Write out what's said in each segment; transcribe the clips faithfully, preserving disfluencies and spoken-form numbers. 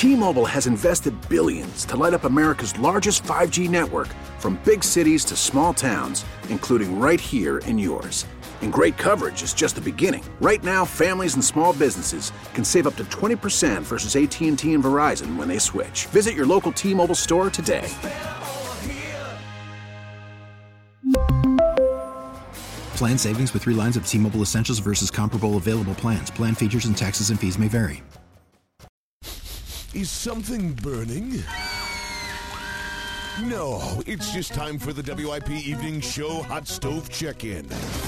T-Mobile has invested billions to light up America's largest five G network, from big cities to small towns, including right here in yours. And great coverage is just the beginning. Right now, families and small businesses can save up to twenty percent versus A T and T and Verizon when they switch. Visit your local T-Mobile store today. Plan savings with three lines of T-Mobile Essentials versus comparable available plans. Plan features and taxes and fees may vary. Is something burning? No, it's just time for the W I P Evening Show Hot Stove Check-In.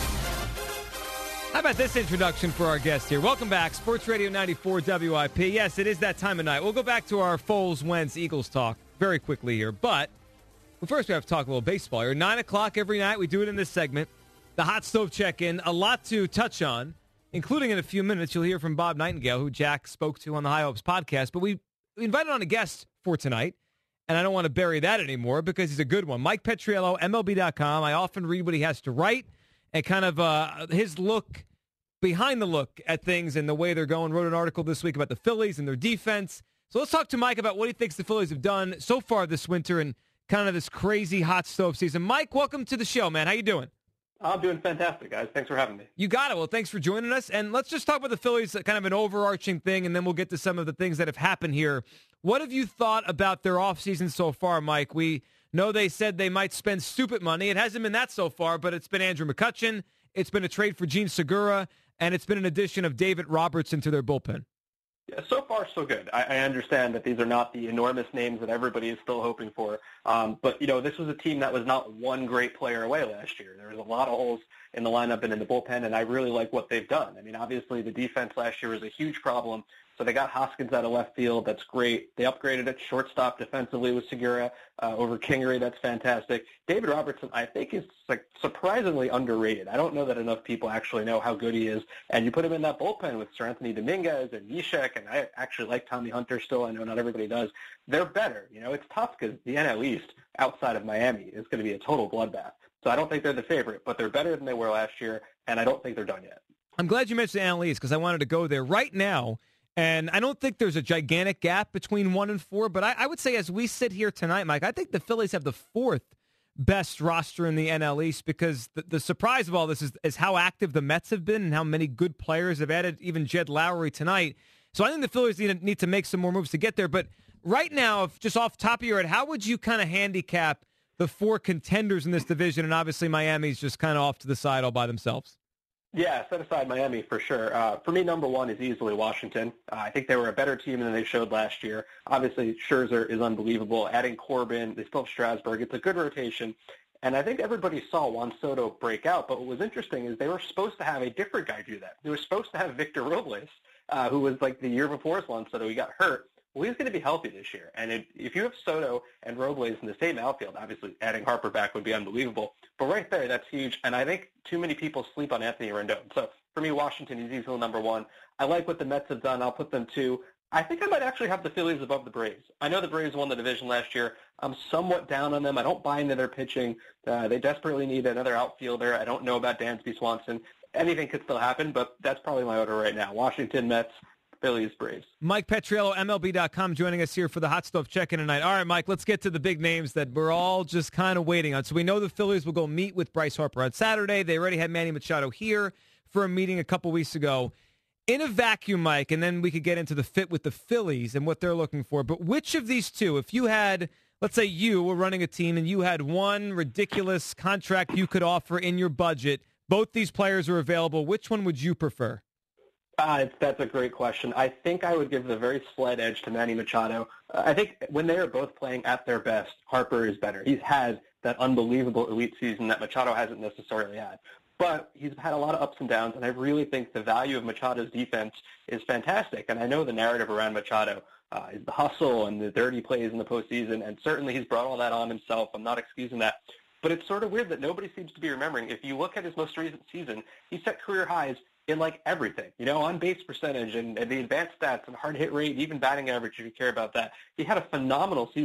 How about this introduction for our guest here? Welcome back, Sports Radio ninety-four W I P. Yes, it is that time of night. We'll go back to our Foles, Wentz, Eagles talk very quickly here. But well, first we have to talk a little baseball here. nine o'clock every night, we do it in this segment. The Hot Stove Check-In, a lot to touch on, including in a few minutes you'll hear from Bob Nightingale, who Jack spoke to on the High Hopes podcast. But we We invited on a guest for tonight, and I don't want to bury that anymore because he's a good one. Mike Petriello, M L B dot com. I often read what he has to write and kind of uh, his look, behind the look at things and the way they're going. Wrote an article this week about the Phillies and their defense. So let's talk to Mike about what he thinks the Phillies have done so far this winter and kind of this crazy hot stove season. Mike, welcome to the show, man. How you doing? I'm doing fantastic, guys. Thanks for having me. You got it. Well, thanks for joining us. And let's just talk about the Phillies, kind of an overarching thing, and then we'll get to some of the things that have happened here. What have you thought about their offseason so far, Mike? We know they said they might spend stupid money. It hasn't been that so far, but it's been Andrew McCutchen, it's been a trade for Gene Segura, and it's been an addition of David Robertson to their bullpen. Yeah, so far, so good. I, I understand that these are not the enormous names that everybody is still hoping for. Um, but, you know, this was a team that was not one great player away last year. There was a lot of holes in the lineup and in the bullpen, and I really like what they've done. I mean, obviously the defense last year was a huge problem. So they got Hoskins out of left field. That's great. They upgraded at shortstop defensively with Segura uh, over Kingery. That's fantastic. David Robertson, I think, is like surprisingly underrated. I don't know that enough people actually know how good he is. And you put him in that bullpen with Sir Anthony Dominguez and Neshek, and I actually like Tommy Hunter still. I know not everybody does. They're better. You know, it's tough because the N L East outside of Miami is going to be a total bloodbath. So I don't think they're the favorite, but they're better than they were last year, and I don't think they're done yet. I'm glad you mentioned the N L East because I wanted to go there right now. And I don't think there's a gigantic gap between one and four, but I, I would say as we sit here tonight, Mike, I think the Phillies have the fourth best roster in the N L East because the, the surprise of all this is, is how active the Mets have been and how many good players have added, even Jed Lowry tonight. So I think the Phillies need to, need to make some more moves to get there. But right now, if just off the top of your head, how would you kind of handicap the four contenders in this division? And obviously Miami's just kind of off to the side all by themselves. Yeah, set aside Miami for sure. Uh, for me, number one is easily Washington. Uh, I think they were a better team than they showed last year. Obviously, Scherzer is unbelievable. Adding Corbin, they still have Strasburg. It's a good rotation. And I think everybody saw Juan Soto break out. But what was interesting is they were supposed to have a different guy do that. They were supposed to have Victor Robles, uh, who was like the year before Juan Soto. He got hurt. Well, he's going to be healthy this year. And it, if you have Soto and Robles in the same outfield, obviously adding Harper back would be unbelievable. But right there, that's huge. And I think too many people sleep on Anthony Rendon. So for me, Washington is easily number one. I like what the Mets have done. I'll put them two. I think I might actually have the Phillies above the Braves. I know the Braves won the division last year. I'm somewhat down on them. I don't buy into their pitching. Uh, they desperately need another outfielder. I don't know about Dansby Swanson. Anything could still happen, but that's probably my order right now. Washington, Mets, Phillies, Braves. Mike Petriello, M L B dot com, joining us here for the Hot Stove Check-In tonight. All right, Mike, let's get to the big names that we're all just kind of waiting on. So we know the Phillies will go meet with Bryce Harper on Saturday. They already had Manny Machado here for a meeting a couple weeks ago. In a vacuum, Mike, and then we could get into the fit with the Phillies and what they're looking for. But which of these two, if you had, let's say you were running a team and you had one ridiculous contract you could offer in your budget, both these players are available, which one would you prefer? Uh, it's, that's a great question. I think I would give the very slight edge to Manny Machado. Uh, I think when they are both playing at their best, Harper is better. He's had that unbelievable elite season that Machado hasn't necessarily had. But he's had a lot of ups and downs, and I really think the value of Machado's defense is fantastic. And I know the narrative around Machado uh, is the hustle and the dirty plays in the postseason, and certainly he's brought all that on himself. I'm not excusing that. But it's sort of weird that nobody seems to be remembering. If you look at his most recent season, he set career highs in like everything, you know, on base percentage and, and the advanced stats and hard hit rate, even batting average if you care about that. He had a phenomenal season.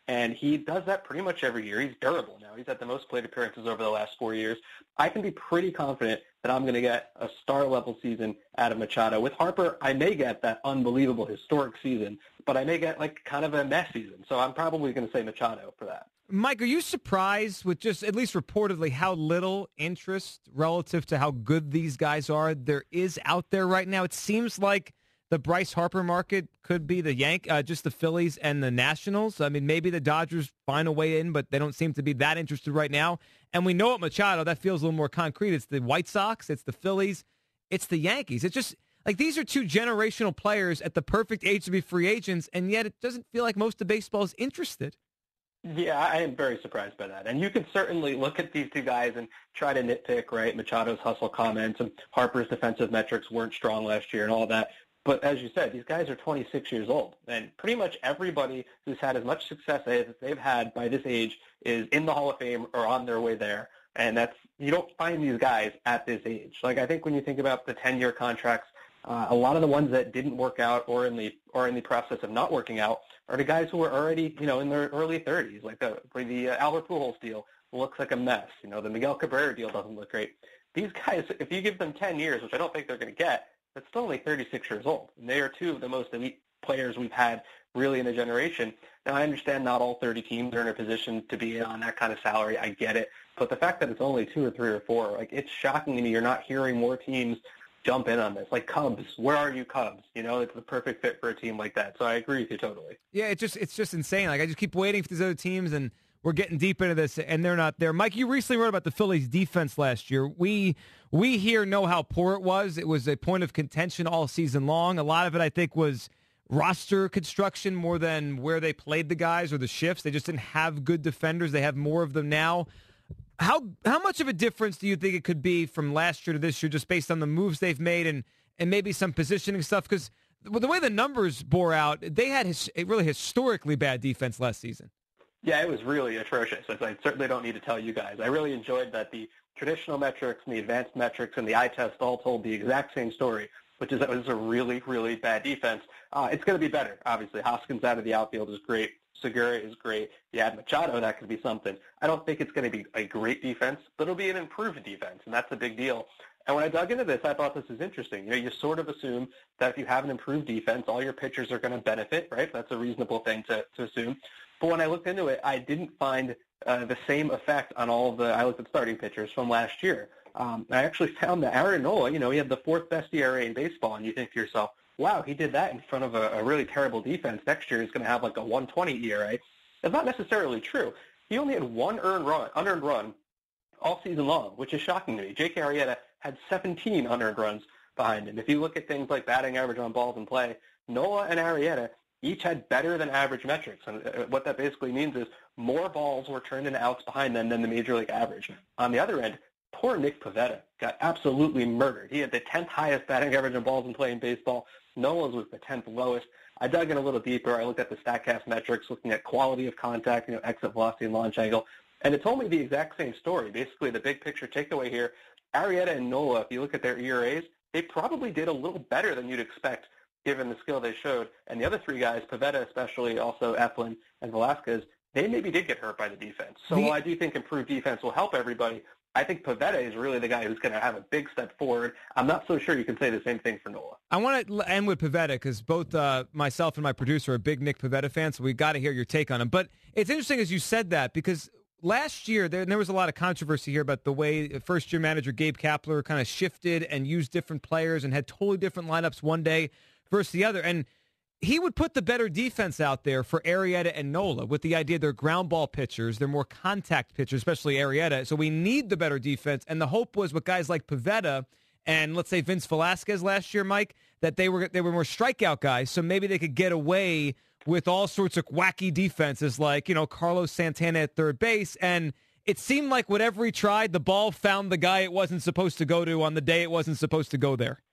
And he does that pretty much every year. He's durable now. He's had the most plate appearances over the last four years. I can be pretty confident that I'm going to get a star-level season out of Machado. With Harper, I may get that unbelievable historic season, but I may get like kind of a mess season. So I'm probably going to say Machado for that. Mike, are you surprised with just, at least reportedly, how little interest relative to how good these guys are there is out there right now? It seems like the Bryce Harper market could be the Yank, uh, just the Phillies and the Nationals. I mean, maybe the Dodgers find a way in, but they don't seem to be that interested right now. And we know at Machado, that feels a little more concrete. It's the White Sox, it's the Phillies, it's the Yankees. It's just like these are two generational players at the perfect age to be free agents, and yet it doesn't feel like most of baseball is interested. Yeah, I am very surprised by that. And you can certainly look at these two guys and try to nitpick, right? Machado's hustle comments and Harper's defensive metrics weren't strong last year and all that. But as you said, these guys are twenty-six years old, and pretty much everybody who's had as much success as they've had by this age is in the Hall of Fame or on their way there. And that's, you don't find these guys at this age. Like, I think when you think about the ten-year contracts, uh, a lot of the ones that didn't work out or in the or in the process of not working out are the guys who are already, you know, in their early thirties. Like the the uh, Albert Pujols deal looks like a mess. You know, the Miguel Cabrera deal doesn't look great. These guys, if you give them ten years, which I don't think they're going to get, that's still only thirty-six years old. And they are two of the most elite players we've had really in a generation. Now, I understand not all thirty teams are in a position to be on that kind of salary. I get it. But the fact that it's only two or three or four, like, it's shocking to me you're not hearing more teams jump in on this. Like Cubs, where are you Cubs? You know, it's the perfect fit for a team like that. So I agree with you totally. Yeah, it's just it's just insane. Like, I just keep waiting for these other teams, and we're getting deep into this, and they're not there. Mike, you recently wrote about the Phillies' defense last year. We we here know how poor it was. It was a point of contention all season long. A lot of it, I think, was roster construction more than where they played the guys or the shifts. They just didn't have good defenders. They have more of them now. How how much of a difference do you think it could be from last year to this year, just based on the moves they've made and, and maybe some positioning stuff? Because the way the numbers bore out, they had his, a really historically bad defense last season. Yeah, it was really atrocious. I certainly don't need to tell you guys. I really enjoyed that the traditional metrics and the advanced metrics and the eye test all told the exact same story, which is that it was a really, really bad defense. Uh, it's going to be better, obviously. Hoskins out of the outfield is great. Segura is great. You add Machado, that could be something. I don't think it's going to be a great defense, but it'll be an improved defense, and that's a big deal. And when I dug into this, I thought this was interesting. You know, you sort of assume that if you have an improved defense, all your pitchers are going to benefit, right? That's a reasonable thing to, to assume. But when I looked into it, I didn't find uh, the same effect on all of the – I looked at starting pitchers from last year. Um, I actually found that Aaron Nola, you know, he had the fourth best E R A in baseball, and you think to yourself, wow, he did that in front of a, a really terrible defense. Next year he's going to have like a one twenty E R A. That's not necessarily true. He only had one earned run, unearned run all season long, which is shocking to me. Jake Arrieta had seventeen unearned runs behind him. If you look at things like batting average on balls in play, Nola and Arrieta each had better than average metrics. And what that basically means is more balls were turned into outs behind them than the major league average. On the other end, poor Nick Pivetta got absolutely murdered. He had the tenth highest batting average on balls in play in baseball. Nola's was the tenth lowest. I dug in a little deeper. I looked at the StatCast metrics, looking at quality of contact, you know, exit velocity and launch angle, and it told me the exact same story. Basically, the big picture takeaway here, Arrieta and Nola, if you look at their E R As, they probably did a little better than you'd expect given the skill they showed. And the other three guys, Pivetta especially, also Eflin and Velasquez, they maybe did get hurt by the defense. So while I do think improved defense will help everybody, I think Pivetta is really the guy who's going to have a big step forward. I'm not so sure you can say the same thing for Nola. I want to end with Pivetta because both uh, myself and my producer are big Nick Pivetta fans, so we got to hear your take on him. But it's interesting as you said that because last year there, there was a lot of controversy here about the way first-year manager Gabe Kapler kind of shifted and used different players and had totally different lineups one day versus the other. And he would put the better defense out there for Arrieta and Nola with the idea they're ground ball pitchers. They're more contact pitchers, especially Arrieta. So we need the better defense. And the hope was with guys like Pivetta and let's say Vince Velasquez last year, Mike, that they were they were more strikeout guys. So maybe they could get away with all sorts of wacky defenses like, you know, Carlos Santana at third base. And it seemed like whatever he tried, the ball found the guy it wasn't supposed to go to on the day it wasn't supposed to go there.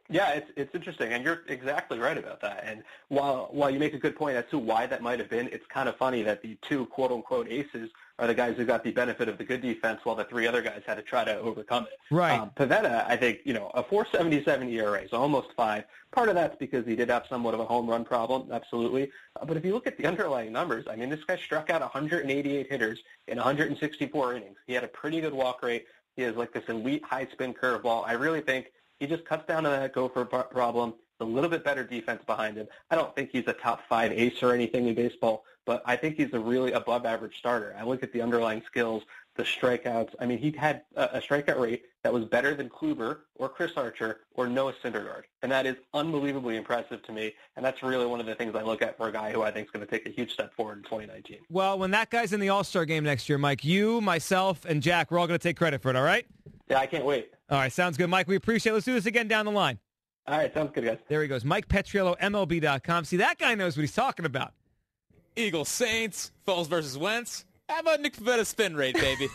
Yeah, it's it's interesting, and you're exactly right about that. And while while you make a good point as to why that might have been, it's kind of funny that the two quote unquote aces are the guys who got the benefit of the good defense, while the three other guys had to try to overcome it. Right. Um, Pivetta, I think, you know, a four seventy-seven E R A, so almost five. Part of that's because he did have somewhat of a home run problem, absolutely. Uh, but if you look at the underlying numbers, I mean, this guy struck out one hundred eighty-eight hitters in one hundred sixty-four innings. He had a pretty good walk rate. He has like this elite high spin curveball. I really think he just cuts down on that gopher problem. A little bit better defense behind him. I don't think he's a top five ace or anything in baseball, but I think he's a really above average starter. I look at the underlying skills, the strikeouts. I mean, he had a, a strikeout rate that was better than Kluber or Chris Archer or Noah Syndergaard, and that is unbelievably impressive to me, and that's really one of the things I look at for a guy who I think is going to take a huge step forward in twenty nineteen. Well, when that guy's in the All-Star game next year, Mike, you, myself, and Jack, we're all going to take credit for it, all right? Yeah, I can't wait. All right, sounds good. Mike, we appreciate it. Let's do this again down the line. All right, sounds good, guys. There he goes. Mike Petriello, M L B dot com. See, that guy knows what he's talking about. Eagles, Saints, Foles versus Wentz. How about Nick Pavetta's spin rate, baby?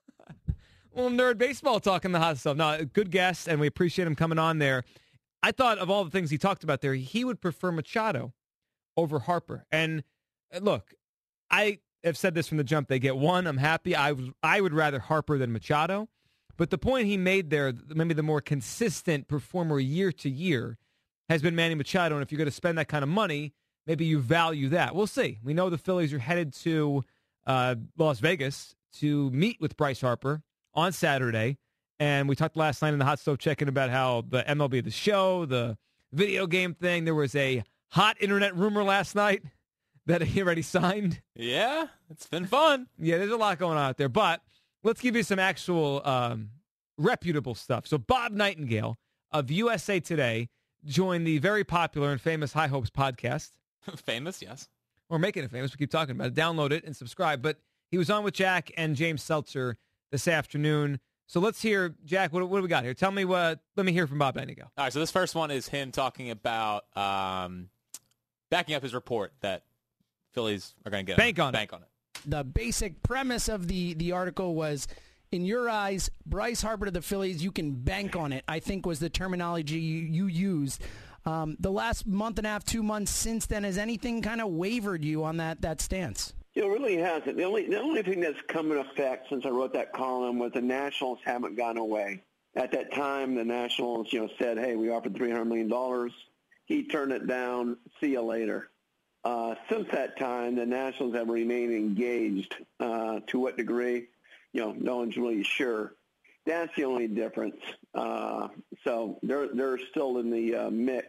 Well, nerd baseball talking the hot stuff. No, good guest, and we appreciate him coming on there. I thought of all the things he talked about there, he would prefer Machado over Harper. And look, I have said this from the jump. They get one. I'm happy. I, I would rather Harper than Machado. But the point he made there, maybe the more consistent performer year to year, has been Manny Machado. And if you're going to spend that kind of money, maybe you value that. We'll see. We know the Phillies are headed to uh, Las Vegas to meet with Bryce Harper on Saturday. And we talked last night in the Hot Stove Check-In about how the M L B The Show, the video game thing, there was a hot internet rumor last night that he already signed. Yeah, it's been fun. Yeah, there's a lot going on out there. But let's give you some actual um, reputable stuff. So Bob Nightingale of U S A Today joined the very popular and famous High Hopes podcast. Famous, yes. We're making it famous. We keep talking about it. Download it and subscribe. But he was on with Jack and James Seltzer this afternoon. So let's hear, Jack, what, what do we got here? Tell me what, let me hear from Bob Nightingale. All right, so this first one is him talking about um, backing up his report that Phillies are going to get Bank him. on Bank it. on it. The basic premise of the, the article was, in your eyes, Bryce Harper to the Phillies, you can bank on it, I think was the terminology you, you used. Um, the last month and a half, two months since then, has anything kind of wavered you on that, that stance? It really hasn't. The only the only thing that's come in effect since I wrote that column was the Nationals haven't gone away. At that time, the Nationals, you know, said, "Hey, we offered three hundred million dollars." He turned it down. See you later. Uh, since that time, the Nationals have remained engaged. Uh, to what degree, you know, no one's really sure. That's the only difference. Uh, so they're they're still in the uh, mix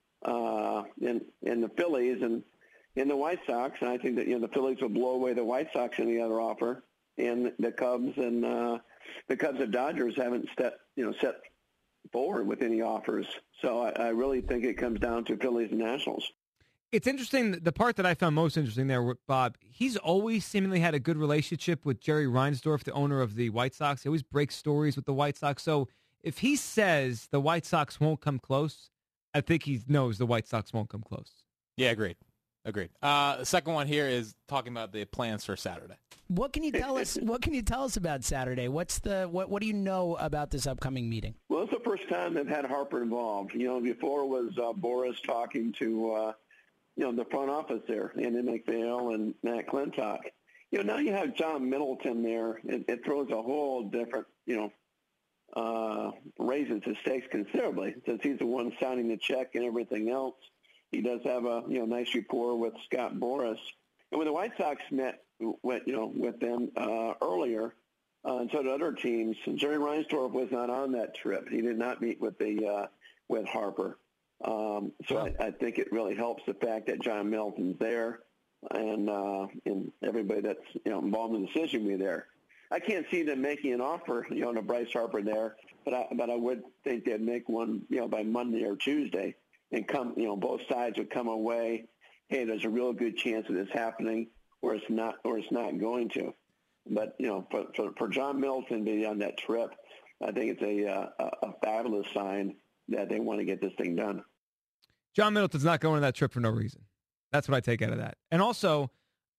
uh, in in the Phillies and. In the White Sox, and I think that, you know, the Phillies will blow away the White Sox in the other offer, and the Cubs and uh, the Cubs and Dodgers haven't set you know set forward with any offers. So I, I really think it comes down to Phillies and Nationals. It's interesting. The part that I found most interesting there with Bob, he's always seemingly had a good relationship with Jerry Reinsdorf, the owner of the White Sox. He always breaks stories with the White Sox. So if he says the White Sox won't come close, I think he knows the White Sox won't come close. Yeah, agreed. Agreed. Uh, the second one here is talking about the plans for Saturday. What can you tell us? What can you tell us about Saturday? What's the what? What do you know about this upcoming meeting? Well, it's the first time they've had Harper involved. You know, before was uh, Boris talking to uh, you know the front office there, Andy McPhail and Matt Clintock. You know, now you have John Middleton there. It, it throws a whole different, you know, uh, raises the stakes considerably since he's the one signing the check and everything else. He does have a you know nice rapport with Scott Boras, and when the White Sox met, with, you know, with them uh, earlier, uh, and so did other teams. Jerry Reinsdorf was not on that trip. He did not meet with the uh, with Harper. Um, so wow. I, I think it really helps the fact that John Middleton's there, and uh, and everybody that's you know involved in the decision be there. I can't see them making an offer, you know, to Bryce Harper there, but I, but I would think they'd make one, you know, by Monday or Tuesday. And come, you know, both sides would come away. Hey, there's a real good chance of this happening, or it's not, or it's not going to. But you know, for for, for John Middleton to be on that trip, I think it's a, uh, a fabulous sign that they want to get this thing done. John Middleton's not going on that trip for no reason. That's what I take out of that. And also,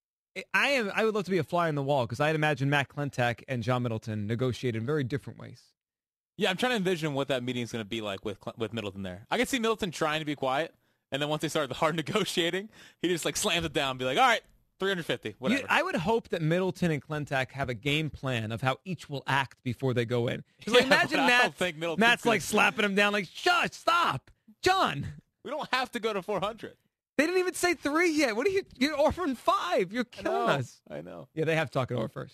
I am I would love to be a fly on the wall because I'd imagine Matt Clintock and John Middleton negotiated in very different ways. Yeah, I'm trying to envision what that meeting is going to be like with with Middleton there. I can see Middleton trying to be quiet, and then once they start the hard negotiating, he just like slams it down and be like, all right, three hundred fifty, whatever. You, I would hope that Middleton and Klentak have a game plan of how each will act before they go in. Yeah, Like, imagine but I Matt's, don't think Middleton's Matt's gonna- like slapping him down like, shush, stop. John. We don't have to go to four hundred. They didn't even say three yet. What are you? You're offering five. You're I killing know. us. I know. Yeah, they have to talk it over first.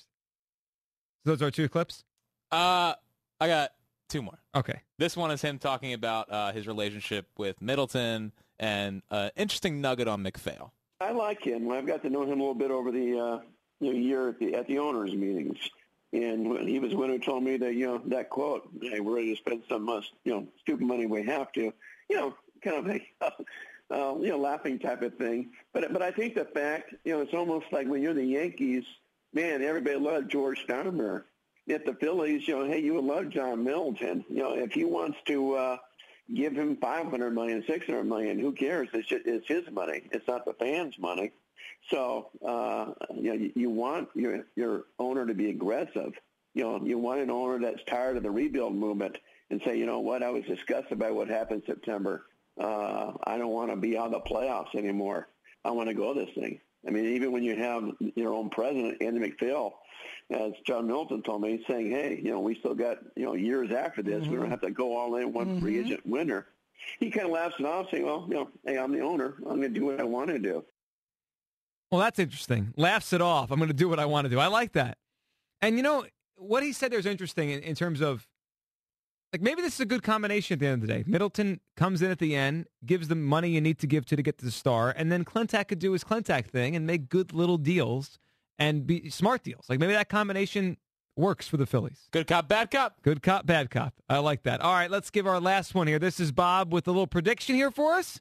So those are two clips? Uh, I got two more. Okay. This one is him talking about uh, his relationship with Middleton and an uh, interesting nugget on McPhail. I like him. I've got to know him a little bit over the uh, you know, year at the, at the owners' meetings. And when he was the one who told me that, you know, that quote, hey, we're ready to spend some, uh, you know, stupid money we have to, you know, kind of a, uh, you know, laughing type of thing. But but I think the fact, you know, it's almost like when you're the Yankees, man, everybody loved George Steinbrenner. At the Phillies, you know, hey, you would love John Middleton. You know, if he wants to uh, give him five hundred million dollars, six hundred million dollars, who cares? It's, just, it's his money. It's not the fans' money. So, uh, you know, you, you want your your owner to be aggressive. You know, you want an owner that's tired of the rebuild movement and say, you know what, I was disgusted by what happened in September. Uh, I don't want to be out of the playoffs anymore. I want to go this thing. I mean, even when you have your own president, Andy McPhail, as John Middleton told me, saying, hey, you know, we still got, you know, years after this. Mm-hmm. We don't have to go all in one mm-hmm. free agent winner. He kind of laughs it off, saying, well, you know, hey, I'm the owner. I'm going to do what I want to do. Well, that's interesting. Laughs it off. I'm going to do what I want to do. I like that. And, you know, what he said there is interesting in, in terms of, like, maybe this is a good combination at the end of the day. Middleton comes in at the end, gives the money you need to give to to get to the star, and then Klentak could do his Klentak thing and make good little deals and be smart deals. Like, maybe that combination works for the Phillies. Good cop, bad cop. Good cop, bad cop. I like that. All right, let's give our last one here. This is Bob with a little prediction here for us.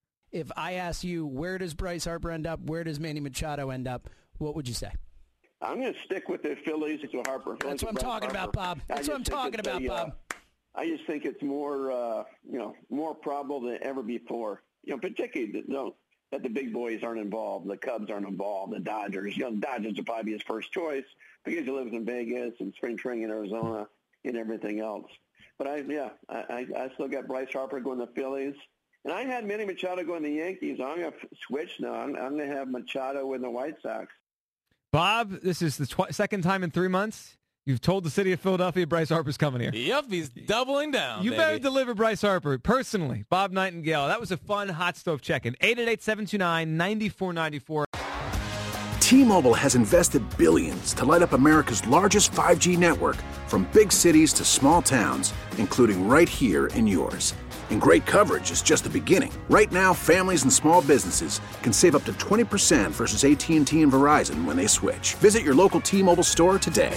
If I ask you, where does Bryce Harper end up? Where does Manny Machado end up? What would you say? I'm going to stick with the Phillies to Harper. That's what I'm talking about, Bob. That's what I'm talking about, Bob. I just think it's more, uh, you know, more probable than ever before. You know, particularly the, you know, that the big boys aren't involved, the Cubs aren't involved, the Dodgers. You know, the Dodgers will probably be his first choice because he lives in Vegas and spring training in Arizona and everything else. But I, yeah, I, I, I still got Bryce Harper going to the Phillies, and I had Manny Machado going to the Yankees. I'm going to switch now. I'm, I'm going to have Machado with the White Sox. Bob, this is the tw- second time in three months you've told the city of Philadelphia Bryce Harper's coming here. Yep, he's doubling down. You baby. better deliver Bryce Harper personally. Bob Nightingale. That was a fun hot stove check-in. eight eight eight, seven two nine, nine four nine four. T-Mobile has invested billions to light up America's largest five G network, from big cities to small towns, including right here in yours. And great coverage is just the beginning. Right now, families and small businesses can save up to twenty percent versus A T and T and Verizon when they switch. Visit your local T-Mobile store today.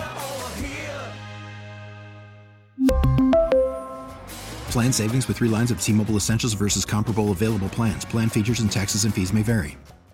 Plan savings with three lines of T-Mobile Essentials versus comparable available plans. Plan features and taxes and fees may vary.